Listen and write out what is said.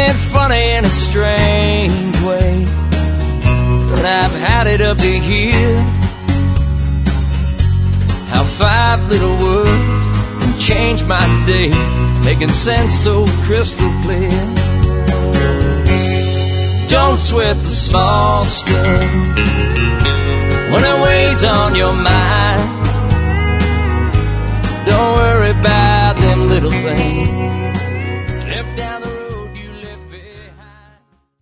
ain't funny in a strange way, but I've had it up to here. How 5 little words can change my day, making sense so crystal clear. Don't sweat the small stuff when it weighs on your mind.